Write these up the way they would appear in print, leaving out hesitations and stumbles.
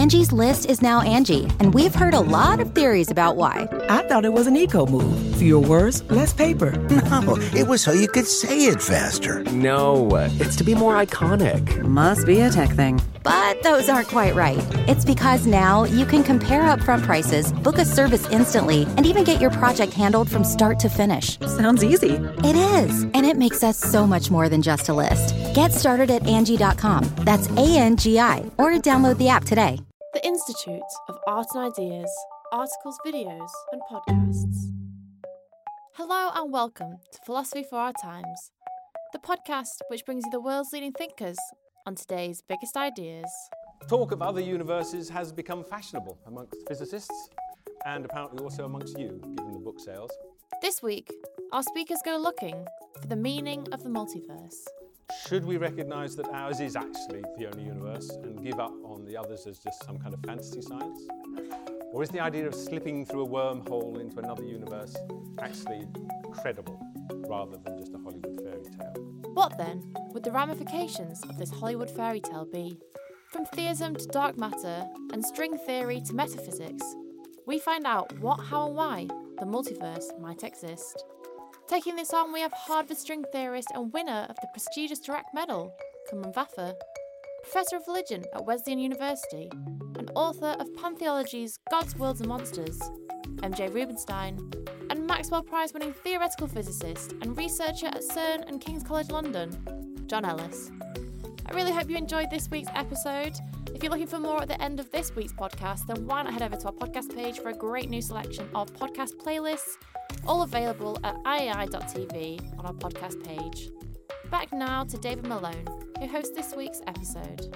Angie's List is now Angie, and we've heard a lot of theories about why. I thought it was an eco move. Fewer words, less paper. No, it was so you could say it faster. No, it's to be more iconic. Must be a tech thing. But those aren't quite right. It's because now you can compare upfront prices, book a service instantly, and even get your project handled from start to finish. Sounds easy. It is, and it makes us so much more than just a list. Get started at Angie.com. That's ANGI, or download the app today. The Institute of Art and Ideas, articles, videos, and podcasts. Hello and welcome to Philosophy for Our Times, the podcast which brings you the world's leading thinkers on today's biggest ideas. Talk of other universes has become fashionable amongst physicists and apparently also amongst you, given the book sales. This week, our speakers go looking for the meaning of the multiverse. Should we recognise that ours is actually the only universe and give up on the others as just some kind of fantasy science? Or is the idea of slipping through a wormhole into another universe actually credible rather than just a Hollywood fairy tale? What then would the ramifications of this Hollywood fairy tale be? From theism to dark matter and string theory to metaphysics, we find out what, how and why the multiverse might exist. Taking this on, we have Harvard string theorist and winner of the prestigious Dirac Medal, Cumrun Vafa, Professor of Religion at Wesleyan University, and author of Pantheology's Gods, Worlds and Monsters, MJ Rubinstein, and Maxwell Prize-winning theoretical physicist and researcher at CERN and King's College London, John Ellis. I really hope you enjoyed this week's episode. If you're looking for more at the end of this week's podcast, then why not head over to our podcast page for a great new selection of podcast playlists, all available at iai.tv on our podcast page. Back now to David Malone, who hosts this week's episode.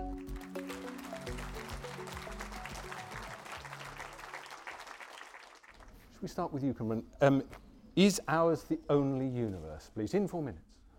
Should we start with you, Cumrun? Is ours the only universe, please? In 4 minutes.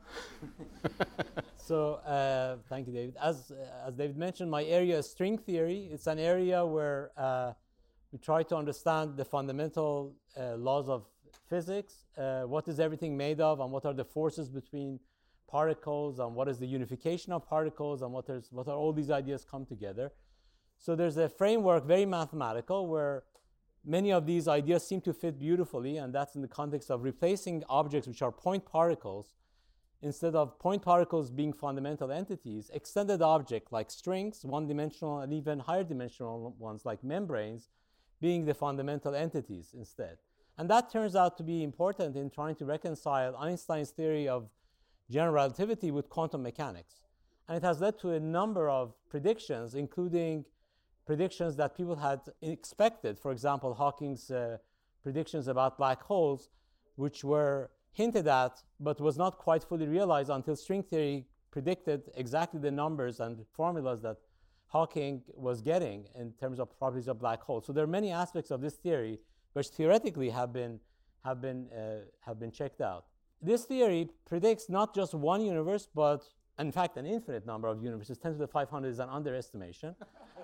So, thank you, David. As David mentioned, my area is string theory. It's an area where we try to understand the fundamental laws of physics. What is everything made of, and what are the forces between particles, and what is the unification of particles, and what are all these ideas come together. So there's a framework, very mathematical, where many of these ideas seem to fit beautifully, and that's in the context of replacing objects which are point particles. Instead of point particles being fundamental entities, extended objects like strings, one-dimensional and even higher dimensional ones like membranes, being the fundamental entities instead. And that turns out to be important in trying to reconcile Einstein's theory of general relativity with quantum mechanics. And it has led to a number of predictions, including predictions that people had expected. For example, Hawking's predictions about black holes, which were hinted at, but was not quite fully realized until string theory predicted exactly the numbers and formulas that Hawking was getting in terms of properties of black holes. So there are many aspects of this theory which theoretically have been checked out. This theory predicts not just one universe, but in fact an infinite number of universes. 10 to the 500 is an underestimation.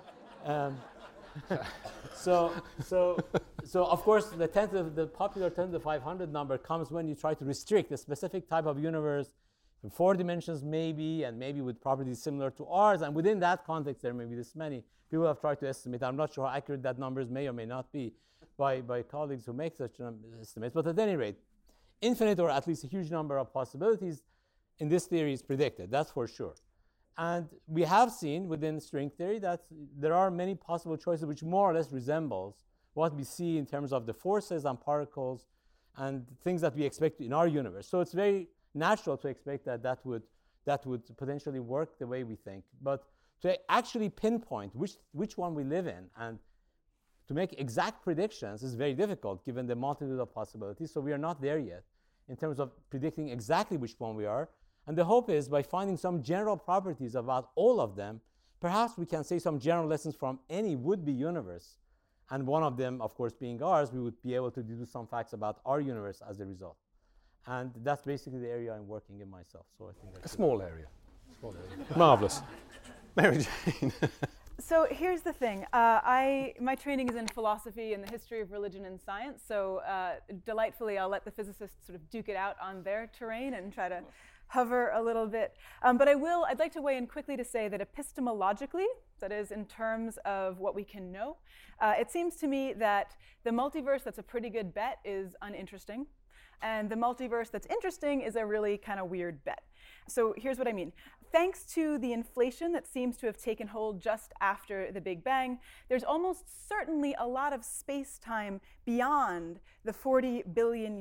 So of course the popular 10 to the 500 number comes when you try to restrict a specific type of universe in 4 dimensions maybe, and maybe with properties similar to ours, and within that context there may be this many. People have tried to estimate. I'm not sure how accurate that numbers may or may not be by colleagues who make such estimates, but at any rate, infinite or at least a huge number of possibilities in this theory is predicted, that's for sure. And we have seen within string theory that there are many possible choices which more or less resembles what we see in terms of the forces and particles and things that we expect in our universe. So it's very natural to expect that would potentially work the way we think. But to actually pinpoint which one we live in and to make exact predictions is very difficult given the multitude of possibilities. So we are not there yet in terms of predicting exactly which one we are. And the hope is by finding some general properties about all of them, perhaps we can say some general lessons from any would-be universe. And one of them, of course, being ours, we would be able to deduce some facts about our universe as a result. And that's basically the area I'm working in myself. So I think that's a small area. Marvelous. Mary Jane. So here's the thing. My training is in philosophy and the history of religion and science. So delightfully, I'll let the physicists sort of duke it out on their terrain and try to hover a little bit. But I'd like to weigh in quickly to say that epistemologically, that is, in terms of what we can know. It seems to me that the multiverse that's a pretty good bet is uninteresting, and the multiverse that's interesting is a really kind of weird bet. So here's what I mean. Thanks to the inflation that seems to have taken hold just after the Big Bang, there's almost certainly a lot of space-time beyond the 40 billion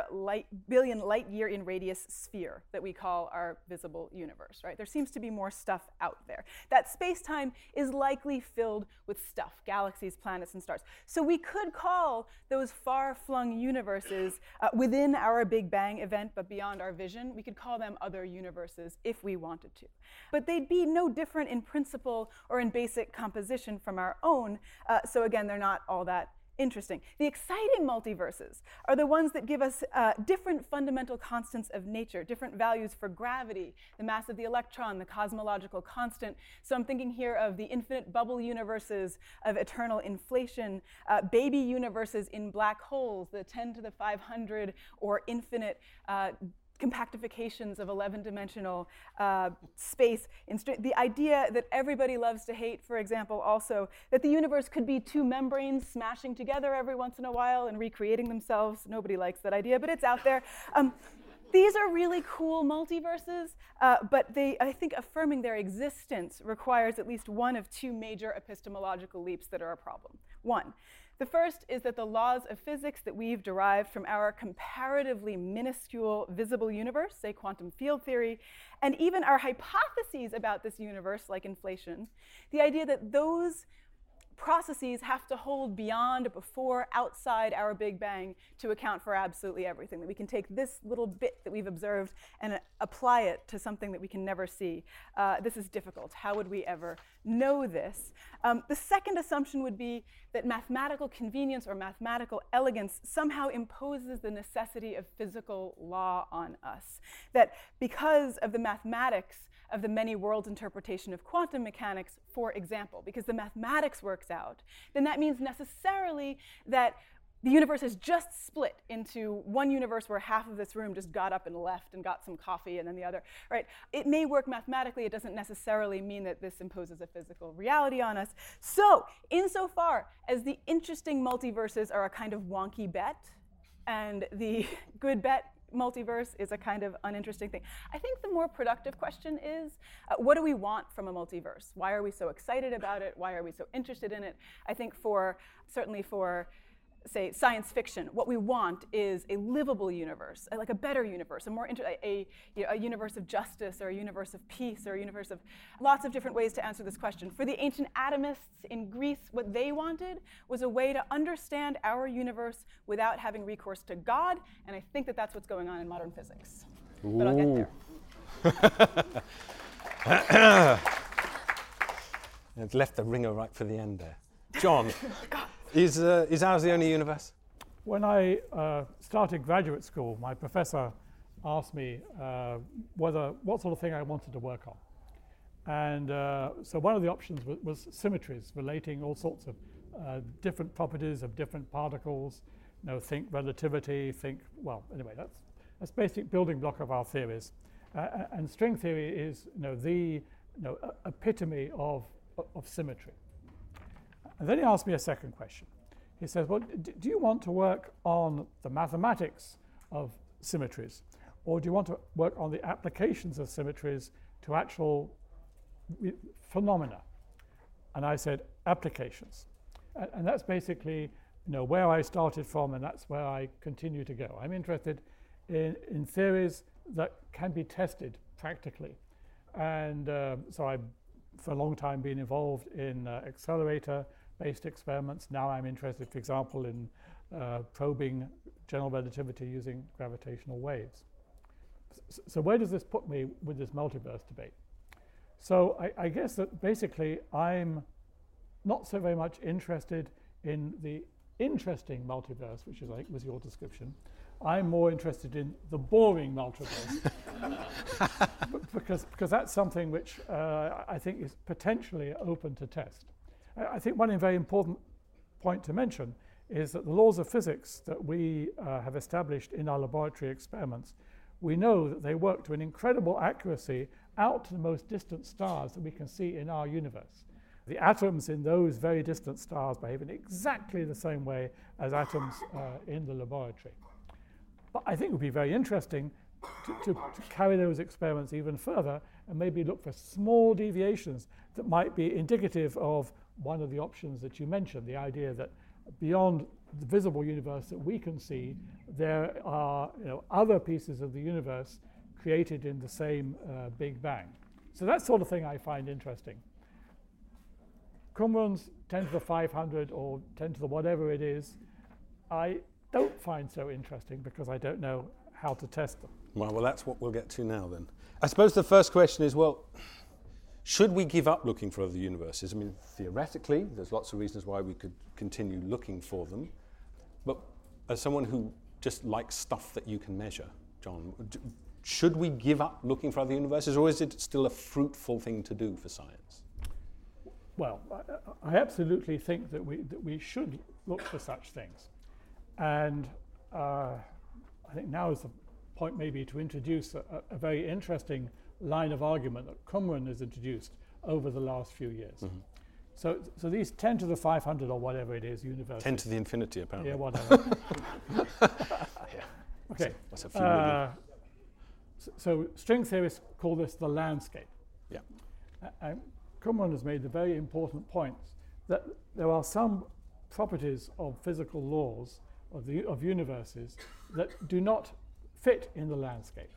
light year in radius sphere that we call our visible universe, right? There seems to be more stuff out there. That space-time is likely filled with stuff, galaxies, planets, and stars. So we could call those far-flung universes within our Big Bang event, but beyond our vision, we could call them other universes if we wanted to. But they'd be no different in principle or in basic composition from our own. So again, they're not all that interesting. The exciting multiverses are the ones that give us different fundamental constants of nature, different values for gravity, the mass of the electron, the cosmological constant. So I'm thinking here of the infinite bubble universes of eternal inflation, baby universes in black holes, the 10 to the 500 or infinite compactifications of 11-dimensional space. The idea that everybody loves to hate, for example, also, that the universe could be two membranes smashing together every once in a while and recreating themselves. Nobody likes that idea, but it's out there. These are really cool multiverses, but I think affirming their existence requires at least one of two major epistemological leaps that are a problem. One, the first is that the laws of physics that we've derived from our comparatively minuscule visible universe, say quantum field theory, and even our hypotheses about this universe, like inflation, the idea that those processes have to hold beyond, before, outside our Big Bang to account for absolutely everything. That we can take this little bit that we've observed and apply it to something that we can never see. This is difficult. How would we ever know this? The second assumption would be that mathematical convenience or mathematical elegance somehow imposes the necessity of physical law on us. That because of the mathematics of the many worlds interpretation of quantum mechanics, for example, because the mathematics works out, then that means necessarily that the universe is just split into one universe where half of this room just got up and left and got some coffee, and then the other, right? It may work mathematically. It doesn't necessarily mean that this imposes a physical reality on us. So, insofar as the interesting multiverses are a kind of wonky bet, and the good bet multiverse is a kind of uninteresting thing, I think the more productive question is, what do we want from a multiverse? Why are we so excited about it? Why are we so interested in it? I think certainly for, say, science fiction, what we want is a livable universe, like a better universe, a universe of justice, or a universe of peace, or a universe of lots of different ways to answer this question. For the ancient atomists in Greece, what they wanted was a way to understand our universe without having recourse to God, and I think that that's what's going on in modern physics. Ooh. But I'll get there. It left the ringer right for the end there. John. Is ours the only universe? When I started graduate school, my professor asked me what sort of thing I wanted to work on. And so one of the options was symmetries, relating all sorts of different properties of different particles. Think relativity, anyway, that's basic building block of our theories. And string theory is the epitome of symmetry. And then he asked me a second question. He says, well, do you want to work on the mathematics of symmetries, or do you want to work on the applications of symmetries to actual phenomena? And I said, applications. And that's basically where I started from, and that's where I continue to go. I'm interested in theories that can be tested practically. And so I've, for a long time, been involved in accelerator-based experiments. Now I'm interested, for example, in probing general relativity using gravitational waves. So where does this put me with this multiverse debate? So I guess that basically I'm not so very much interested in the interesting multiverse, which is, I think, was your description. I'm more interested in the boring multiverse, because that's something which I think is potentially open to test. I think one very important point to mention is that the laws of physics that we have established in our laboratory experiments, we know that they work to an incredible accuracy out to the most distant stars that we can see in our universe. The atoms in those very distant stars behave in exactly the same way as atoms in the laboratory. But I think it would be very interesting to carry those experiments even further and maybe look for small deviations that might be indicative of one of the options that you mentioned, the idea that beyond the visible universe that we can see, there are other pieces of the universe created in the same Big Bang. So that sort of thing I find interesting. Qumran's 10 to the 500 or 10 to the whatever it is, I don't find so interesting because I don't know how to test them. Well, that's what we'll get to now then. I suppose the first question is, well, should we give up looking for other universes? I mean, theoretically, there's lots of reasons why we could continue looking for them. But as someone who just likes stuff that you can measure, John, should we give up looking for other universes, or is it still a fruitful thing to do for science? Well, I absolutely think that we should look for such things. And I think now is the point maybe to introduce a very interesting line of argument that Qumran has introduced over the last few years. Mm-hmm. So these 10 to the 500 or whatever it is universes. 10 to the infinity, apparently. Yeah, whatever. Yeah. Okay. That's a few million. So string theorists call this the landscape. Yeah. And Qumran has made the very important point that there are some properties of physical laws of universes that do not fit in the landscape.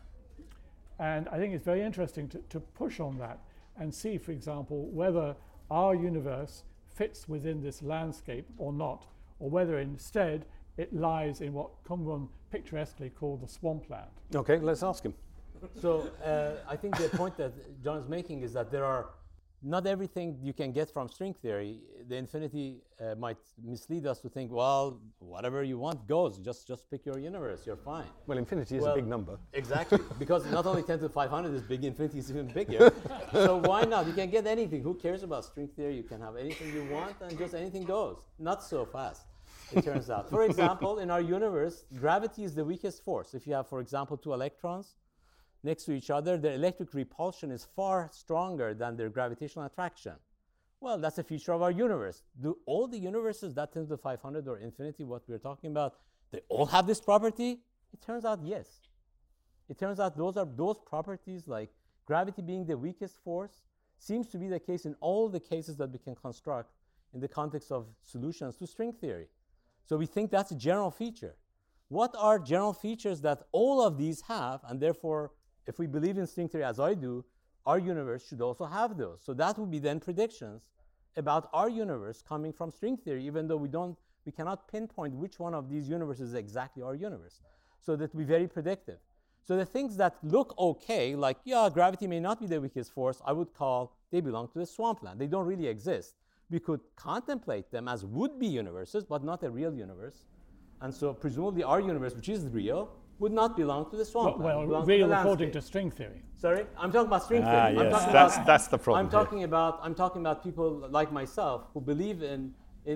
And I think it's very interesting to push on that and see, for example, whether our universe fits within this landscape or not, or whether instead it lies in what Qumran picturesquely called the swampland. Okay, let's ask him. So I think the point that John is making is that there are not everything you can get from string theory. The infinity might mislead us to think, well, whatever you want goes. Just pick your universe. You're fine. Well, infinity is a big number. Exactly, because not only 10 to the 500 is big, infinity is even bigger. So why not? You can get anything. Who cares about string theory? You can have anything you want, and just anything goes. Not so fast, it turns out. For example, in our universe, gravity is the weakest force. If you have, for example, two electrons next to each other, their electric repulsion is far stronger than their gravitational attraction. Well, that's a feature of our universe. Do all the universes that 10 to the 500 or infinity, what we're talking about, they all have this property? It turns out yes. It turns out those properties, like gravity being the weakest force, seems to be the case in all the cases that we can construct in the context of solutions to string theory. So we think that's a general feature. What are general features that all of these have, and therefore, if we believe in string theory as I do, our universe should also have those. So that would be then predictions about our universe coming from string theory, even though we cannot pinpoint which one of these universes is exactly our universe. So that we're very predictive. So the things that look okay, like, yeah, gravity may not be the weakest force, I would call they belong to the swampland. They don't really exist. We could contemplate them as would-be universes, but not a real universe. And so presumably our universe, which is real, would not belong to the swampland. Well, real according to string theory. Sorry, I'm talking about string theory. Yes, that's the problem. I'm talking about people like myself who believe in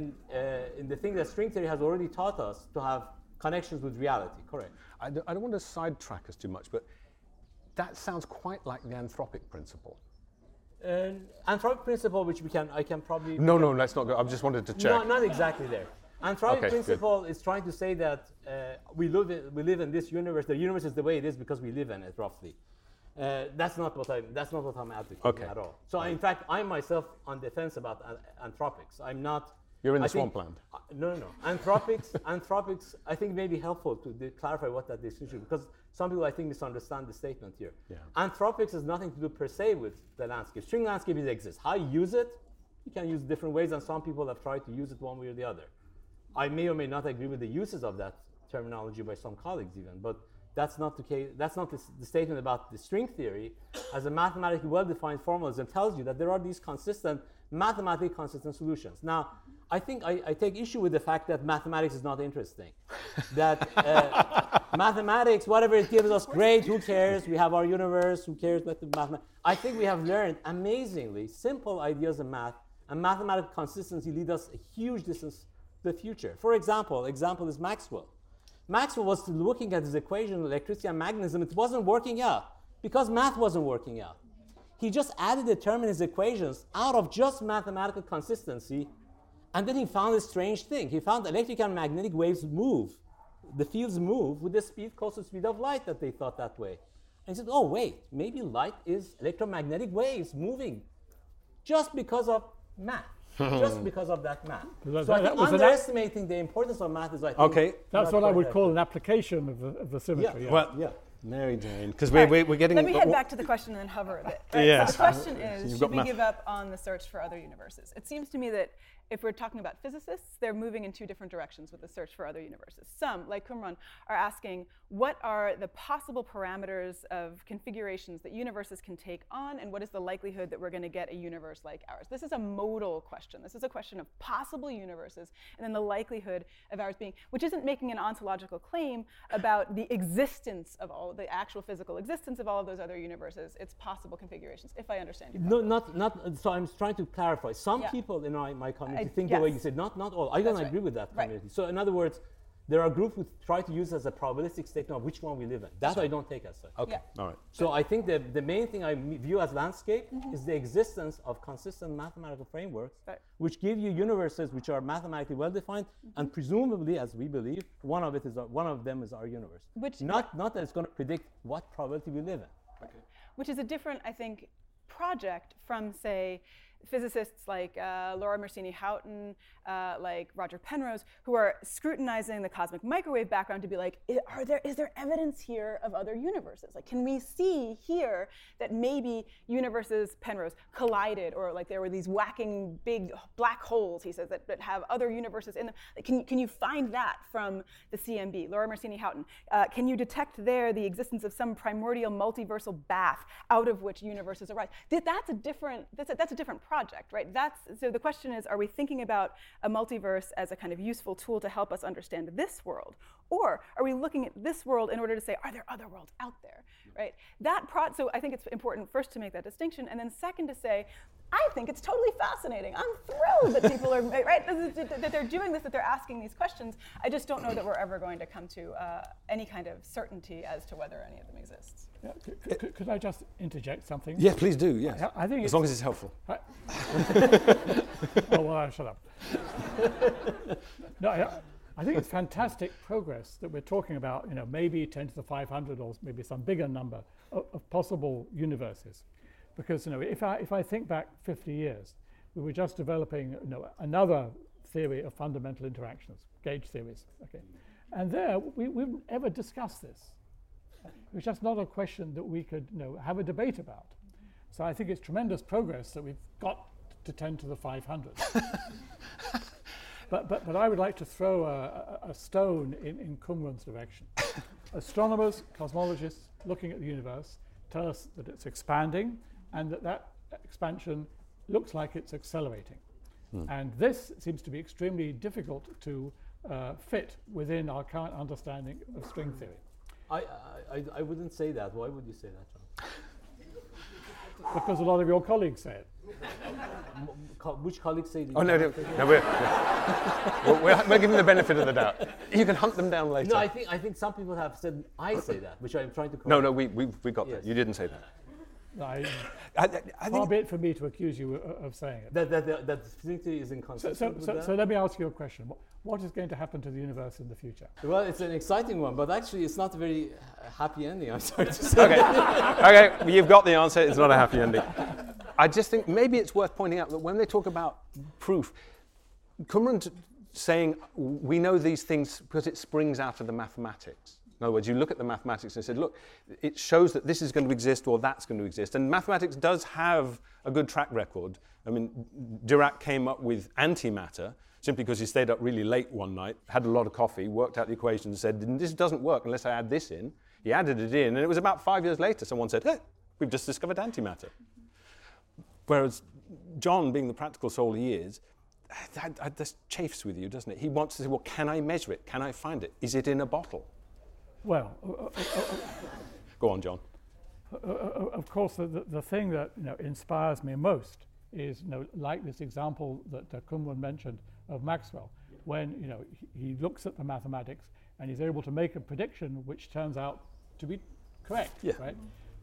the thing that string theory has already taught us to have connections with reality. Correct. I don't want to sidetrack us too much, but that sounds quite like the anthropic principle. Anthropic principle, which I can probably. No, let's not go. I just wanted to check. No, not exactly there. Anthropic principle is trying to say that we live in this universe. The universe is the way it is because we live in it, roughly. That's not what I'm advocating at all. So in fact, I'm myself on the fence about anthropics. I'm not. You're in the swampland. No. Anthropics, I think may be helpful to clarify what that distinction, because some people I think misunderstand the statement here. Yeah. Anthropics has nothing to do per se with the landscape. String landscape exists. How you use it, you can use different ways, and some people have tried to use it one way or the other. I may or may not agree with the uses of that terminology by some colleagues even, but that's not the case. That's not the statement about the string theory as a mathematically well-defined formalism tells you that there are these mathematically consistent solutions. Now, I think I take issue with the fact that mathematics is not interesting. That mathematics, whatever it gives us, great, who cares? We have our universe, who cares? I think we have learned amazingly simple ideas in math, and mathematical consistency lead us a huge distance to the future. For example is Maxwell. Maxwell was looking at his equation of electricity and magnetism. It wasn't working out because math wasn't working out. He just added the term in his equations out of just mathematical consistency, and then he found a strange thing. He found electric and magnetic waves move. The fields move with the speed close to the speed of light that they thought that way. And he said, oh, wait, maybe light is electromagnetic waves moving just because of math. Just because of that math. So I think underestimating the importance of math is, I think... Okay. That's what I would call an application of the symmetry. Yeah. Well, yeah. Mary Jane, because we're getting... Let me head back to the question and then hover a bit. Right? Yes. So the question is, You've should got we give up on the search for other universes? It seems to me that if we're talking about physicists, they're moving in two different directions with the search for other universes. Some, like Qumran, are asking, what are the possible parameters of configurations that universes can take on, and what is the likelihood that we're going to get a universe like ours? This is a modal question. This is a question of possible universes, and then the likelihood of ours being, which isn't making an ontological claim about the existence of all, the actual physical existence of all of those other universes. It's possible configurations, if I understand you correctly. No, not, so I'm trying to clarify. Some people in my community think the way you said, not all. I don't agree with that community. So in other words, there are groups who try to use as a probabilistic statement of which one we live in. That I don't take as such. Okay, all right. So I think the main thing I view as landscape is the existence of consistent mathematical frameworks which give you universes which are mathematically well-defined, and presumably, as we believe, one of them is our universe. Not that it's going to predict what probability we live in. Okay. Which is a different, I think, project from, say, physicists like Laura Mersini-Houghton, like Roger Penrose, who are scrutinizing the cosmic microwave background to be like, is there evidence here of other universes? Like, can we see here that maybe universes, Penrose, collided, or like there were these whacking big black holes, he says, that have other universes in them? Like, can you find that from the CMB? Laura Mersini-Houghton, can you detect there the existence of some primordial multiversal bath out of which universes arise? That's a different project, right? So the question is, are we thinking about a multiverse as a kind of useful tool to help us understand this world? Or are we looking at this world in order to say, are there other worlds out there, right? So I think it's important first to make that distinction, and then second to say, I think it's totally fascinating. I'm thrilled that people are, right, that they're doing this, that they're asking these questions. I just don't know that we're ever going to come to any kind of certainty as to whether any of them exists. Yeah, could I just interject something? Yeah, please do, yes. I think as long as it's helpful. Oh, well, shut up. No, I think it's fantastic progress that we're talking about, maybe 10 to the 500 or maybe some bigger number of possible universes. Because if I think back 50 years, we were just developing another theory of fundamental interactions, gauge theories. Okay, and there we've ever discussed this. It was just not a question that we could have a debate about. So I think it's tremendous progress that we've got to 10 to the 500. But I would like to throw a stone in Qumran's direction. Astronomers, cosmologists looking at the universe tell us that it's expanding, and that expansion looks like it's accelerating. And this seems to be extremely difficult to fit within our current understanding of string theory. I wouldn't say that. Why would you say that, John? Because a lot of your colleagues say it. Which colleagues say that? Oh, no, we're giving the benefit of the doubt. You can hunt them down later. No, I think some people have said I say that, which I'm trying to correct. No, we got that. You didn't say that. Far be it for me to accuse you of saying it. That string theory is inconsistent with that? So let me ask you a question. What is going to happen to the universe in the future? Well, it's an exciting one, but actually it's not a very happy ending, I'm sorry to say. Okay, you've got the answer. It's not a happy ending. I just think maybe it's worth pointing out that when they talk about proof, Qumran's saying we know these things because it springs out of the mathematics. In other words, you look at the mathematics and said, look, it shows that this is going to exist or that's going to exist. And mathematics does have a good track record. I mean, Dirac came up with antimatter simply because he stayed up really late one night, had a lot of coffee, worked out the equation and said, this doesn't work unless I add this in. He added it in, and it was about 5 years later someone said, hey, we've just discovered antimatter. Whereas John, being the practical soul he is, that chafes with you, doesn't it? He wants to say, well, can I measure it? Can I find it? Is it in a bottle? Well, go on, John. Of course, the thing that inspires me most is like this example that Qumran mentioned of Maxwell, when he looks at the mathematics and he's able to make a prediction which turns out to be correct, right?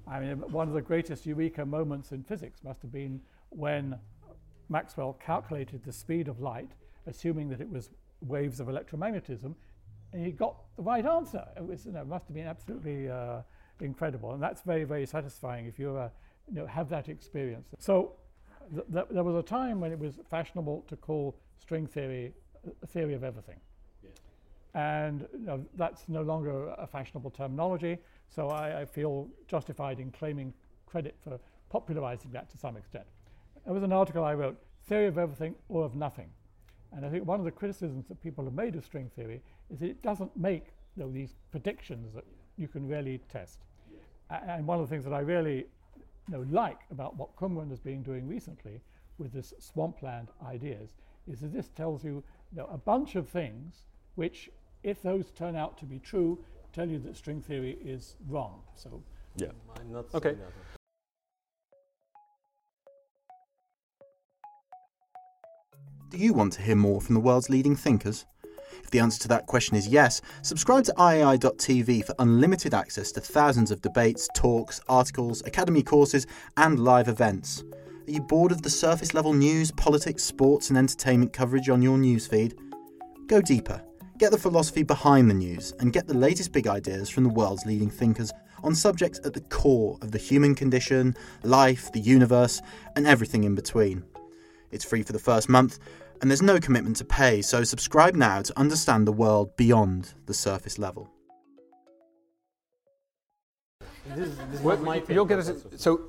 I mean, one of the greatest eureka moments in physics must have been when Maxwell calculated the speed of light, assuming that it was waves of electromagnetism, and he got the right answer. It was, must have been absolutely incredible, and that's very, very satisfying if you have that experience. So there was a time when it was fashionable to call string theory a theory of everything. And that's no longer a fashionable terminology, so I feel justified in claiming credit for popularizing that to some extent. There was an article I wrote, Theory of Everything or of Nothing. And I think one of the criticisms that people have made of string theory is that it doesn't make these predictions that you can really test. And one of the things that I really like about what Qumran has been doing recently with this swampland ideas is that this tells you, a bunch of things which, if those turn out to be true, tell you that string theory is wrong. So yeah, I'm not okay. saying that. Do you want to hear more from the world's leading thinkers? If the answer to that question is yes, subscribe to IAI.tv for unlimited access to thousands of debates, talks, articles, academy courses, and live events. Are you bored of the surface-level news, politics, sports, and entertainment coverage on your newsfeed? Go deeper. Get the philosophy behind the news and get the latest big ideas from the world's leading thinkers on subjects at the core of the human condition, life, the universe, and everything in between. It's free for the first month, and there's no commitment to pay, so subscribe now to understand the world beyond the surface level. This Well, is my you'll get take. us. So,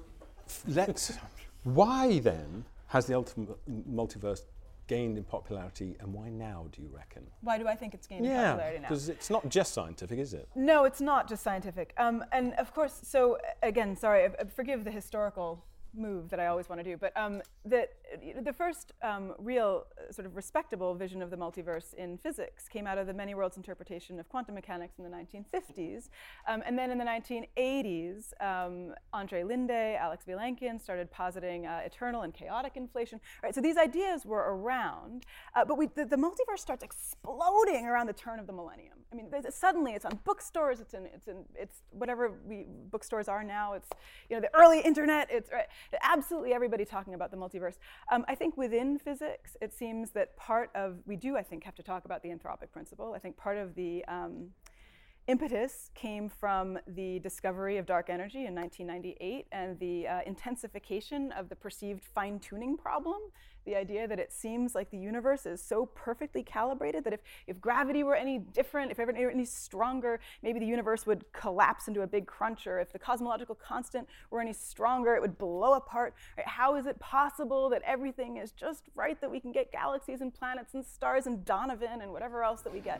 why then has the ultimate multiverse gained in popularity, and why now, do you reckon? Why do I think it's gained in Yeah, popularity now? because it's not just scientific, is it? No, it's not just scientific. And of course, so again, sorry, forgive the historical move that I always want to do, but the first real sort of respectable vision of the multiverse in physics came out of the many worlds interpretation of quantum mechanics in the 1950s. And then in the 1980s, Andre Linde, Alex Vilenkin started positing eternal and chaotic inflation. Right, so these ideas were around, but the multiverse starts exploding around the turn of the millennium. I mean, suddenly it's on bookstores, it's whatever bookstores are now, it's the early internet, it's right. Absolutely everybody talking about the multiverse. I think within physics, it seems that we do, I think, have to talk about the anthropic principle. I think part of the impetus came from the discovery of dark energy in 1998 and the intensification of the perceived fine-tuning problem. The idea that it seems like the universe is so perfectly calibrated that if gravity were any different, if ever any stronger, maybe the universe would collapse into a big crunch, or if the cosmological constant were any stronger, it would blow apart. Right? How is it possible that everything is just right, that we can get galaxies and planets and stars and Donovan and whatever else that we get?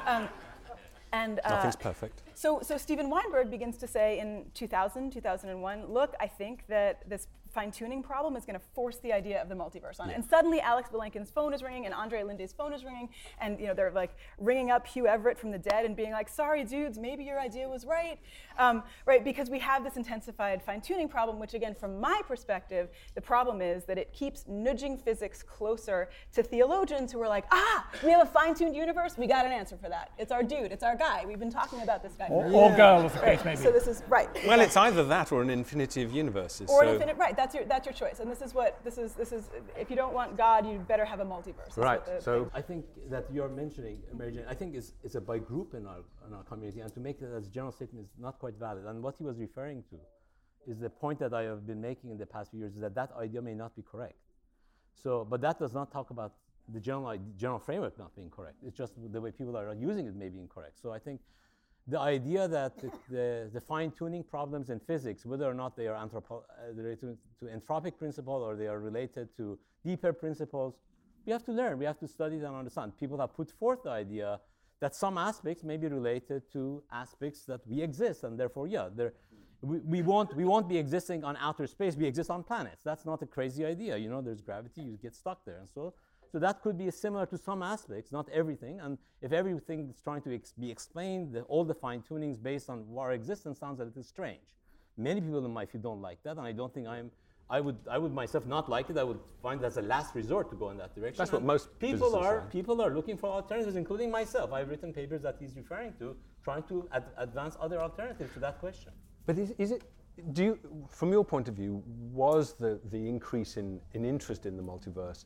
Nothing's perfect. So Steven Weinberg begins to say in 2000, 2001, look, I think that this fine-tuning problem is going to force the idea of the multiverse on it. And suddenly Alex Vilenkin's phone is ringing and Andre Linde's phone is ringing, and they're like ringing up Hugh Everett from the dead and being like, sorry dudes, maybe your idea was right. Right, because we have this intensified fine-tuning problem, which again, from my perspective, the problem is that it keeps nudging physics closer to theologians who are like, we have a fine-tuned universe, we got an answer for that. It's our dude, it's our guy. We've been talking about this guy for or girl, as the case may be. So this is right. Well, it's either that or an infinity of universes. Or an infinite, right? That's your choice. And this is. If you don't want God, you better have a multiverse. Right. So I think that you're mentioning, Mary Jane, I think it's a by group in our community, and to make that as a general statement is not quite valid. And what he was referring to is the point that I have been making in the past few years, is that idea may not be correct. So, but that does not talk about the general framework not being correct. It's just the way people are using it may be incorrect. So I think the idea that the fine-tuning problems in physics, whether or not they are related to anthropic principle or they are related to deeper principles, we have to learn, we have to study and understand. People have put forth the idea that some aspects may be related to aspects that we exist, and therefore, we won't be existing on outer space, we exist on planets. That's not a crazy idea. There's gravity, you get stuck there. And so that could be similar to some aspects, not everything. And if everything is trying to be explained, all the fine-tunings based on our existence sounds a little strange. Many people in my field don't like that, and I don't think I would myself not like it. I would find that's a last resort to go in that direction. That's what most people are looking for alternatives, including myself. I've written papers that he's referring to, trying to advance other alternatives to that question. But is it Do you, from your point of view, was the increase in interest in the multiverse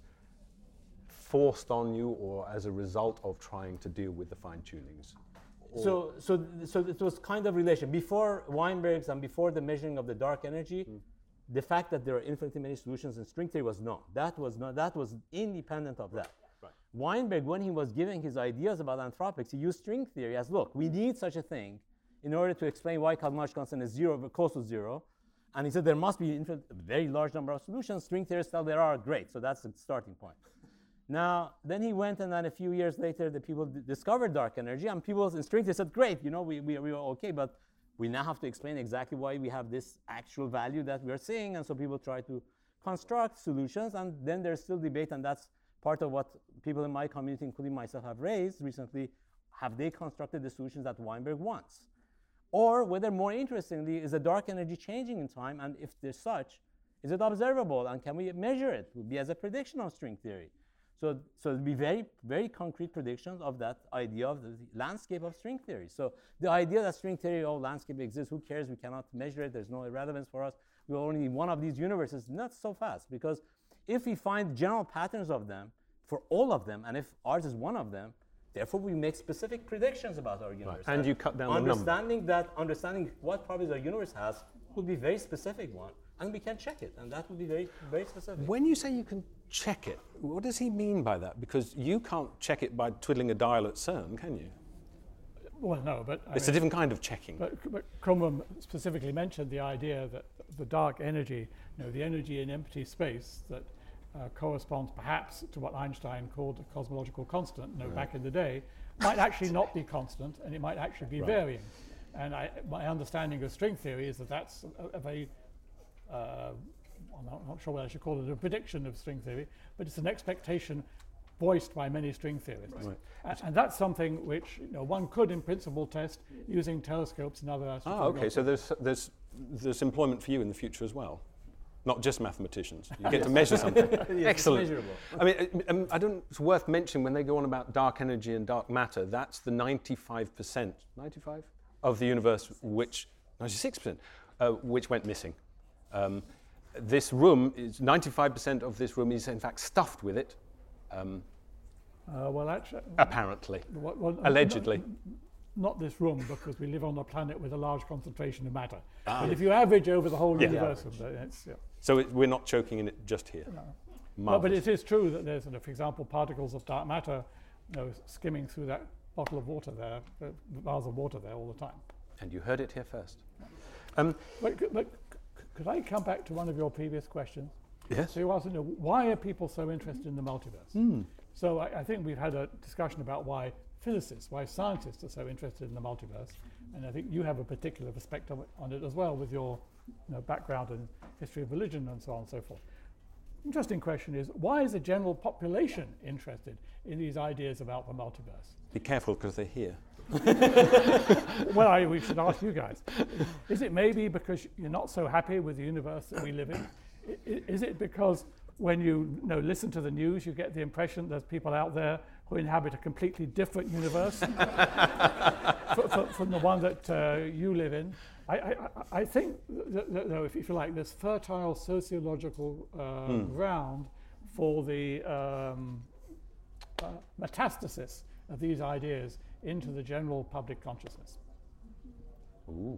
forced on you, or as a result of trying to deal with the fine-tunings? So it was kind of relation. Before Weinberg's and before the measuring of the dark energy, the fact that there are infinitely many solutions in string theory was known. That was independent of that. Right. Weinberg, when he was giving his ideas about anthropics, he used string theory as, look, we need such a thing in order to explain why cosmological constant is close to zero. And he said there must be a very large number of solutions. String theorists tell there are, great. So that's the starting point. Now, then he went, and then a few years later, the people discovered dark energy, and people in string theory said, great, we were okay, but we now have to explain exactly why we have this actual value that we are seeing. And so people try to construct solutions, and then there's still debate, and that's part of what people in my community, including myself, have raised recently. Have they constructed the solutions that Weinberg wants? Or whether, more interestingly, is the dark energy changing in time, and if there's such, is it observable, and can we measure it? It would be as a prediction of string theory. So it'd be very, very concrete predictions of that idea of the landscape of string theory. So the idea that string theory, landscape exists, who cares? We cannot measure it. There's no relevance for us. We're only in one of these universes. Not so fast, because if we find general patterns of them for all of them, and if ours is one of them, therefore we make specific predictions about our universe. Right. And you cut down the number. Understanding what properties our universe has would be a very specific one, and we can check it, and that would be very, very specific. When you say you can check it, what does he mean by that? Because you can't check it by twiddling a dial at CERN, can you? Well, no, but it's a different kind of checking. But Krumram specifically mentioned the idea that the dark energy, the energy in empty space that corresponds perhaps to what Einstein called a cosmological constant, back in the day, might actually not be constant, and it might actually be varying. And my understanding of string theory is that that's a very I'm not sure what I should call it a prediction of string theory, but it's an expectation voiced by many string theorists. Right. And that's something which one could in principle test using telescopes and other astronomical. Okay, so there's employment for you in the future as well, not just mathematicians. You get to measure something. Yes, excellent. It's measurable. It's worth mentioning when they go on about dark energy and dark matter, that's the 95% of the universe, 96%, which went missing. This room is 95% of this room is in fact stuffed with it. Well, actually, apparently, allegedly. Not this room, because we live on a planet with a large concentration of matter. But if you average over the whole universe, it's so we're not choking in it just here. No. But it is true that there's, for example, particles of dark matter, skimming through that bottle of water there, bars of water there all the time. And you heard it here first. But could I come back to one of your previous questions? Yes. So you asked, why are people so interested in the multiverse? So I think we've had a discussion about why scientists are so interested in the multiverse, and I think you have a particular perspective on it as well with your background in history of religion and so on and so forth. Interesting question is, why is the general population interested in these ideas about the multiverse? Be careful, because they're here. Well, we should ask you guys. Is it maybe because you're not so happy with the universe that we live in? Is it because when you listen to the news, you get the impression there's people out there who inhabit a completely different universe from the one that you live in? I think that if you like, this fertile sociological ground for the metastasis of these ideas into the general public consciousness. Ooh.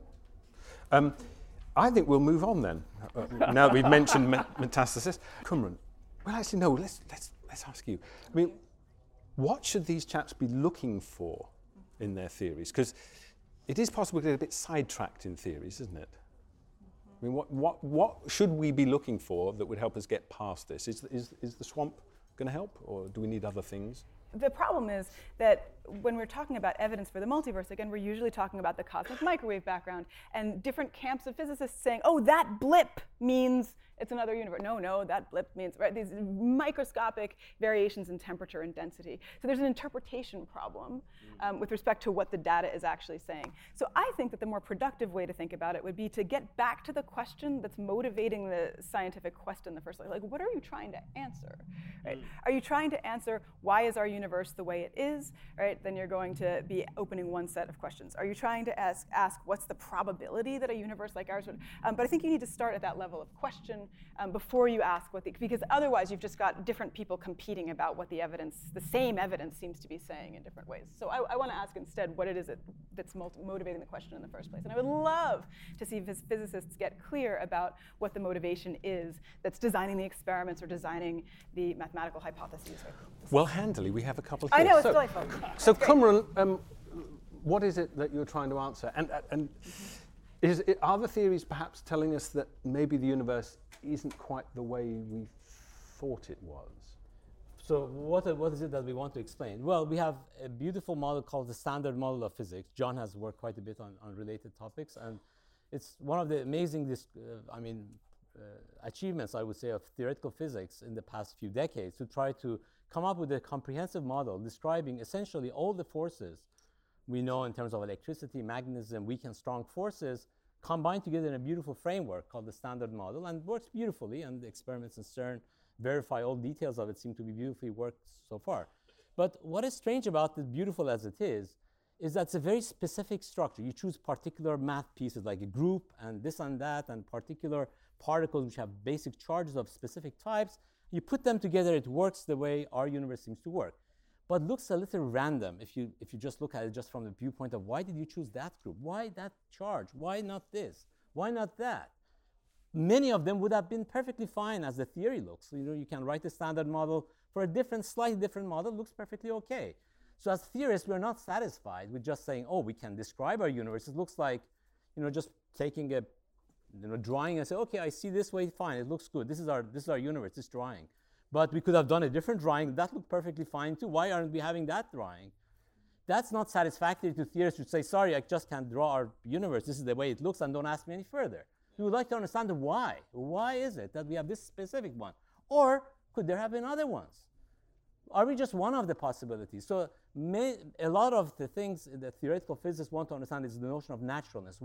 I think we'll move on then. Now that we've mentioned metastasis. Qumran, well, actually, no. Let's ask you. What should these chaps be looking for in their theories? Because it is possible to get a bit sidetracked in theories, isn't it? What should we be looking for that would help us get past this? Is the swamp going to help, or do we need other things? The problem is that when we're talking about evidence for the multiverse, again, we're usually talking about the cosmic microwave background and different camps of physicists saying, oh, that blip means it's another universe. No, that blip means, these microscopic variations in temperature and density. So there's an interpretation problem with respect to what the data is actually saying. So I think that the more productive way to think about it would be to get back to the question that's motivating the scientific quest in the first place. Like, what are you trying to answer? Right? Are you trying to answer why is our universe universe the way it is, right, then you're going to be opening one set of questions. Are you trying to ask what's the probability that a universe like ours would? But I think you need to start at that level of question before you ask because otherwise you've just got different people competing about what the same evidence seems to be saying in different ways. So I want to ask instead what it is that's motivating the question in the first place. And I would love to see physicists get clear about what the motivation is that's designing the experiments or designing the mathematical hypotheses. Well, handily, we have a couple here. I know, it's delightful. So Cumrun, what is it that you're trying to answer? And are the theories perhaps telling us that maybe the universe isn't quite the way we thought it was? So what is it that we want to explain? Well, we have a beautiful model called the Standard Model of Physics. John has worked quite a bit on related topics, and it's one of the amazing achievements, I would say, of theoretical physics in the past few decades to try to come up with a comprehensive model describing essentially all the forces we know in terms of electricity, magnetism, weak and strong forces, combined together in a beautiful framework called the Standard Model, and works beautifully, and the experiments in CERN verify all details of it, seem to be beautifully worked so far. But what is strange about this, beautiful as it is that it's a very specific structure. You choose particular math pieces like a group and this and that and particular particles which have basic charges of specific types. You put them together, it works the way our universe seems to work. But looks a little random if you just look at it just from the viewpoint of why did you choose that group? Why that charge? Why not this? Why not that? Many of them would have been perfectly fine as the theory looks. You can write a standard model for a slightly different model, looks perfectly okay. So as theorists, we're not satisfied with just saying, oh, we can describe our universe. It looks like, just taking a drawing and say, okay, I see this way, fine, it looks good. This is our universe, this drawing. But we could have done a different drawing that looked perfectly fine too. Why aren't we having that drawing? That's not satisfactory to theorists who say, sorry, I just can't draw our universe. This is the way it looks, and don't ask me any further. We would like to understand why. Why is it that we have this specific one? Or could there have been other ones? Are we just one of the possibilities? So a lot of the things that theoretical physicists want to understand is the notion of naturalness.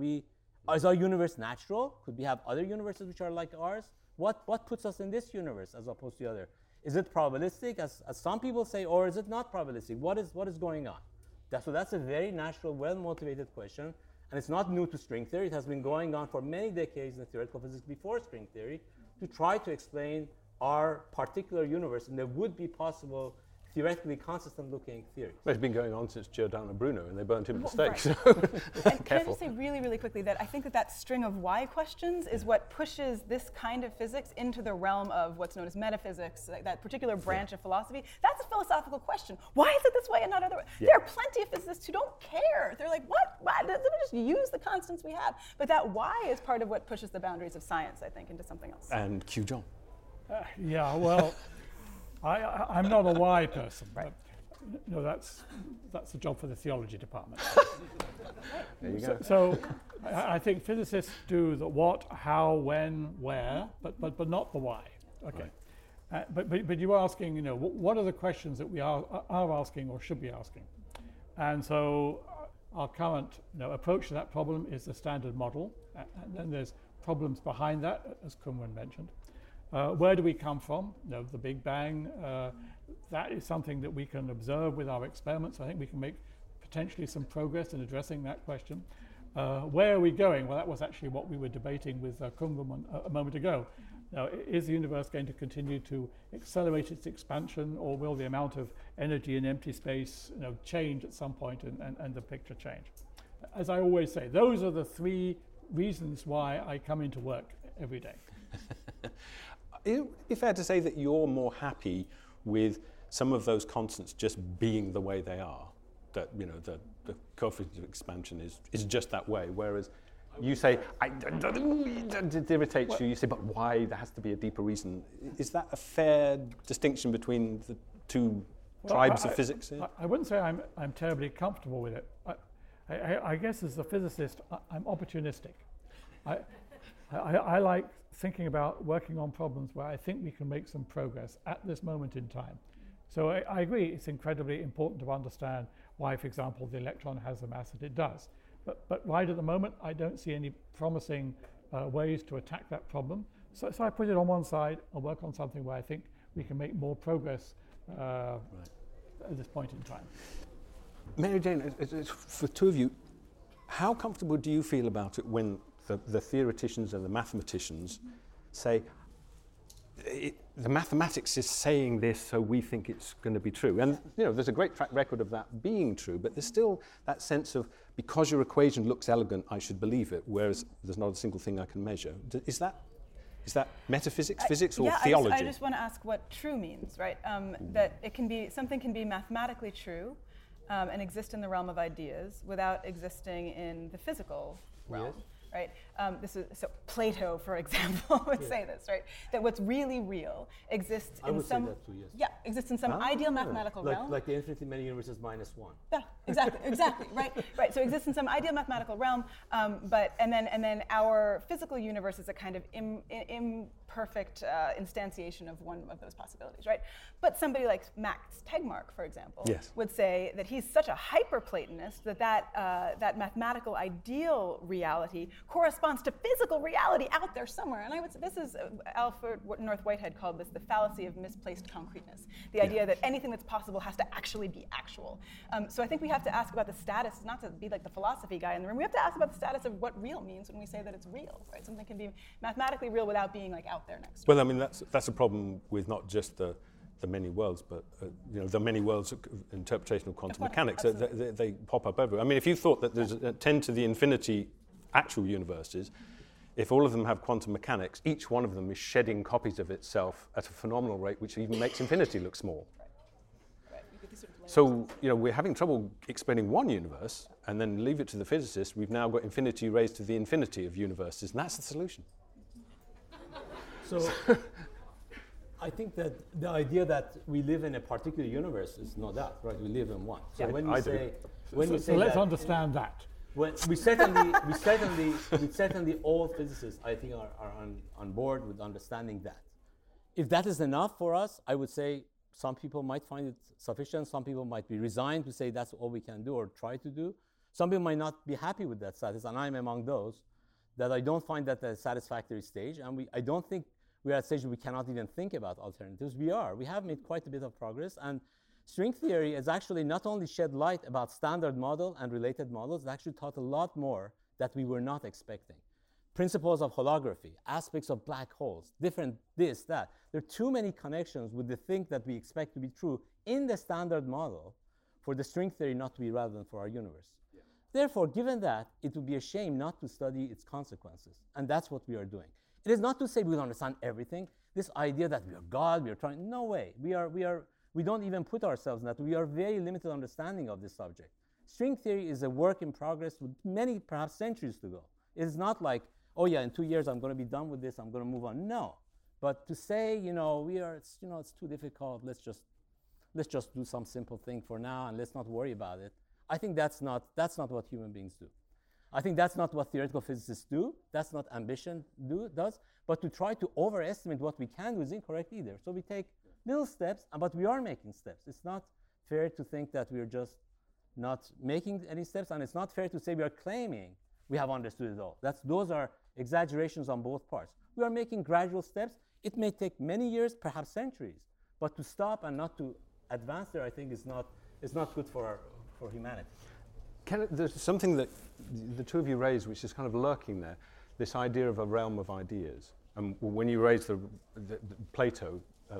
Is our universe natural? Could we have other universes which are like ours? What puts us in this universe as opposed to the other? Is it probabilistic, as some people say, or is it not probabilistic? What is going on? So that's a very natural, well-motivated question. And it's not new to string theory. It has been going on for many decades in theoretical physics before string theory to try to explain our particular universe in the would-be possible theoretically consistent-looking theories. Well, it's been going on since Giordano Bruno, and they burnt him at the stake. Right. So and can I just say really, really quickly that I think that string of why questions is what pushes this kind of physics into the realm of what's known as metaphysics, like that particular branch of philosophy. That's a philosophical question. Why is it this way and not other way? Yeah. There are plenty of physicists who don't care. They're like, what? Why? Let me just use the constants we have. But that why is part of what pushes the boundaries of science, I think, into something else. And Q. John. Yeah, well, I'm not a why person, right. But no, that's the job for the theology department. There you go. So I think physicists do the what, how, when, where, but not the why. Okay. Right. But you were asking, what are the questions that we are asking or should be asking? And so our current approach to that problem is the standard model, and then there's problems behind that, as Cumrun mentioned. Where do we come from? The Big Bang. That is something that we can observe with our experiments. I think we can make potentially some progress in addressing that question. Where are we going? Well, that was actually what we were debating with Cumrun a moment ago. Now, is the universe going to continue to accelerate its expansion, or will the amount of energy in empty space change at some point and the picture change? As I always say, those are the three reasons why I come into work every day. Is it fair to say that you're more happy with some of those constants just being the way they are? That the coefficient of expansion is just that way, whereas you say it irritates you. You say, but why? There has to be a deeper reason. Is that a fair distinction between the two tribes of physics here? I wouldn't say I'm terribly comfortable with it. I guess as a physicist, I'm opportunistic. I like thinking about working on problems where I think we can make some progress at this moment in time. So I agree it's incredibly important to understand why, for example, the electron has the mass that it does. But right at the moment, I don't see any promising ways to attack that problem. So I put it on one side and work on something where I think we can make more progress at this point in time. Mary Jane, for two of you, how comfortable do you feel about it when the theoreticians and the mathematicians say, the mathematics is saying this, so we think it's going to be true? And there's a great track record of that being true, but there's still that sense of, because your equation looks elegant, I should believe it, whereas there's not a single thing I can measure. Is that metaphysics, physics, or theology? I just want to ask what true means, right? That something can be mathematically true and exist in the realm of ideas without existing in the physical realm. Yes. Right? So Plato, for example, would say this, right? That what's really real exists in some. Say that too, yes. Yeah, exists in some ideal mathematical realm. Like the infinitely many universes minus one. Yeah, exactly, right. So exists in some ideal mathematical realm, and then our physical universe is a kind of imperfect instantiation of one of those possibilities, right? But somebody like Max Tegmark, for example, would say that he's such a hyper-Platonist that mathematical ideal reality corresponds to physical reality out there somewhere. And I would say this is Alfred North Whitehead called this the fallacy of misplaced concreteness. The idea that anything that's possible has to actually be actual. So I think we have to ask about the status, not to be like the philosophy guy in the room, we have to ask about the status of what real means when we say that it's real, right? Something can be mathematically real without being like out there next to it. Well, I mean, that's a problem with not just the many worlds, but the many worlds interpretation of quantum mechanics. They pop up everywhere. I mean, if you thought that there's 10 to the infinity actual universes, if all of them have quantum mechanics, each one of them is shedding copies of itself at a phenomenal rate, which even makes infinity look small. Right. So, we're having trouble explaining one universe, and then leave it to the physicists. We've now got infinity raised to the infinity of universes, and that's the solution. So, I think that the idea that we live in a particular universe is not that, right? We live in one. So when we say, so let's understand that. When we certainly all physicists, I think, are on board with understanding that. If that is enough for us, I would say some people might find it sufficient. Some people might be resigned to say that's all we can do or try to do. Some people might not be happy with that status, and I'm among those that I don't find that a satisfactory stage. And I don't think we are at a stage where we cannot even think about alternatives. We have made quite a bit of progress, and string theory has actually not only shed light about standard model and related models, it actually taught a lot more that we were not expecting. Principles of holography, aspects of black holes, different this, that. There are too many connections with the thing that we expect to be true in the standard model for the string theory not to be relevant for our universe. Yeah. Therefore, given that, it would be a shame not to study its consequences. And that's what we are doing. It is not to say we don't understand everything. This idea that we are God, we are trying, no way. We don't even put ourselves in that. We are very limited understanding of this subject. String theory is a work in progress with many, perhaps centuries to go. It's not like, oh yeah, in 2 years I'm going to be done with this, I'm going to move on. No. But to say, it's too difficult, let's just do some simple thing for now and let's not worry about it. I think that's not what human beings do. I think that's not what theoretical physicists do. That's not ambition does. But to try to overestimate what we can do is incorrect either. So we take little steps, but we are making steps. It's not fair to think that we're just not making any steps, and it's not fair to say we are claiming we have understood it all. Those are exaggerations on both parts. We are making gradual steps. It may take many years, perhaps centuries, but to stop and not to advance there, I think, is not good for humanity. There's something that the two of you raised, which is kind of lurking there, this idea of a realm of ideas. When you raised the Plato,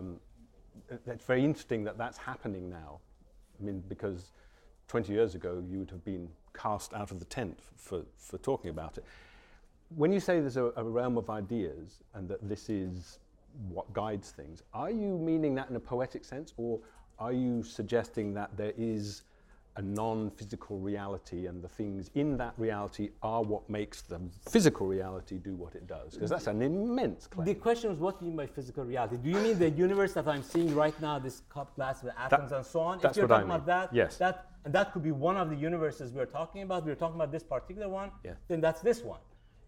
it's very interesting that that's happening now. I mean, because 20 years ago, you would have been cast out of the tent for talking about it. When you say there's a realm of ideas and that this is what guides things, are you meaning that in a poetic sense, or are you suggesting that there is a non-physical reality and the things in that reality are what makes the physical reality do what it does? Because that's an immense claim. The question is, what do you mean by physical reality? Do you mean the universe that I'm seeing right now, this cup glass with atoms and so on? That's if you're what talking I mean. About that, yes. And that could be one of the universes we're talking about. We're talking about this particular one, then that's this one.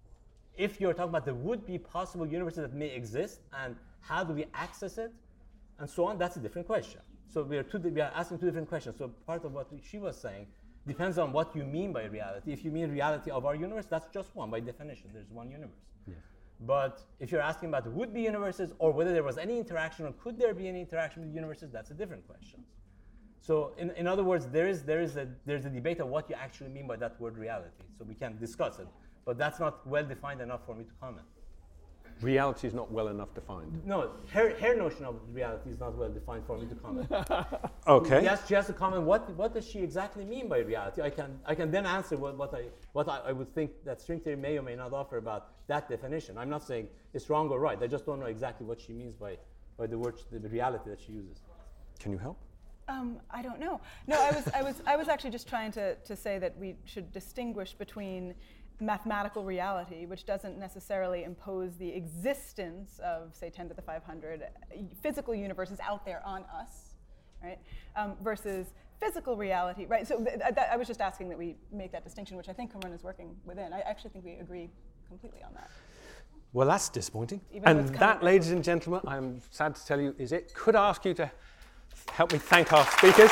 If you're talking about the would-be possible universes that may exist and how do we access it and so on, that's a different question. So we are asking two different questions. So part of what she was saying depends on what you mean by reality. If you mean reality of our universe, that's just one by definition. There's one universe. Yeah. But if you're asking about the would-be universes or whether there was any interaction or could there be any interaction with universes, that's a different question. So in other words, there's a debate of what you actually mean by that word reality. So we can discuss it, but that's not well defined enough for me to comment. Reality is not well enough defined. No, her notion of reality is not well defined for me to comment. Okay. She has to comment. What does she exactly mean by reality? I can then answer what I would think that string theory may or may not offer about that definition. I'm not saying it's wrong or right. I just don't know exactly what she means by the word, the reality that she uses. Can you help? I don't know. No, I was actually just trying to say that we should distinguish between mathematical reality, which doesn't necessarily impose the existence of, say, 10 to the 500 physical universes out there on us, right? Versus physical reality, right? So I was just asking that we make that distinction, which I think Kamran is working within. I actually think we agree completely on that. Well, that's disappointing. And that, ladies and gentlemen, I'm sad to tell you, is it. Could I ask you to help me thank our speakers?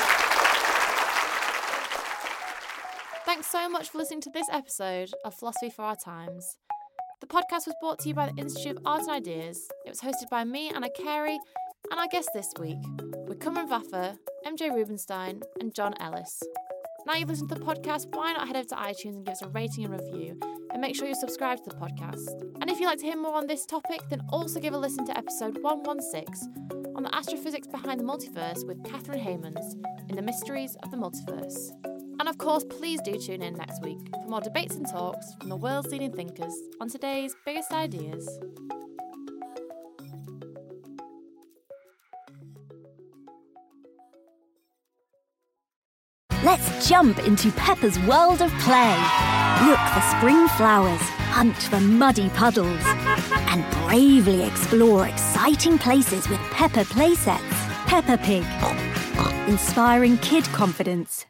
Thanks so much for listening to this episode of Philosophy for Our Times. The podcast was brought to you by the Institute of Art and Ideas. It was hosted by me, Anna Carey, and our guests this week were Kamran Vafa, MJ Rubenstein, and John Ellis. Now you've listened to the podcast, why not head over to iTunes and give us a rating and review, and make sure you subscribe to the podcast. And if you'd like to hear more on this topic, then also give a listen to episode 116 on the astrophysics behind the multiverse with Catherine Haymans in The Mysteries of the Multiverse. And of course, please do tune in next week for more debates and talks from the world's leading thinkers on today's biggest ideas. Let's jump into Peppa's world of play. Look for spring flowers, hunt for muddy puddles, and bravely explore exciting places with Peppa playsets. Peppa Pig, inspiring kid confidence.